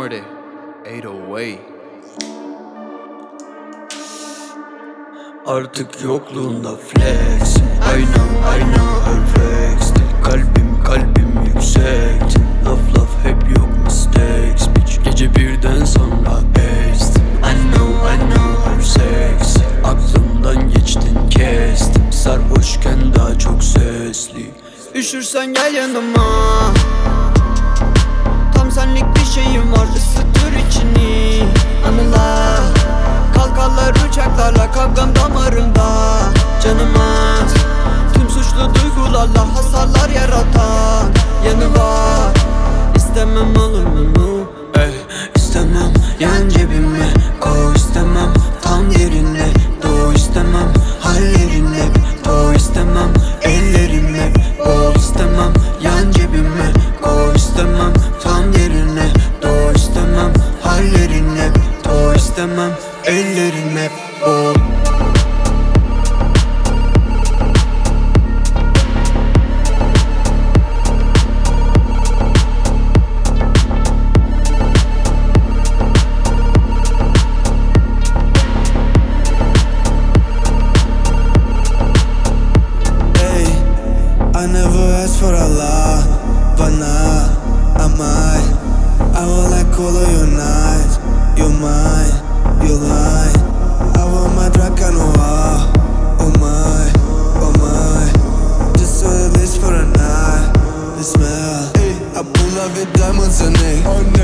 Nordic 808. Artık yokluğunda flex. I know her vexed. Kalbim yüksek. Laf hep yok mistakes. Bitch gece birden sonra ezdim. I know her sex. Aklımdan geçtin kestim. Sarhoşken daha çok sesli. Üşürsen gel yanıma. Tam senlik bir şeyim var, ısıtır içini. Anılar, kalkarlar uçaklarla, kavgam damarımda. Canıma tüm suçlu duygularla hasarlar yaratan yanı var. İstemem olur mu? İstemem yan cebime koy, istemem tam derine doğu, istemem hallerinle doğu, istemem ellerimle bol, istemem yan cebime koy, istemem tam derine doğu, istemem hallerinle doğu, istemem ellerimle bol. I never asked for Allah, bana, am I will like all of your nights. You're mine, you're lying. I want my Dracanova, oh my. Just so at least for a night. The smell, I pull up with diamonds in it.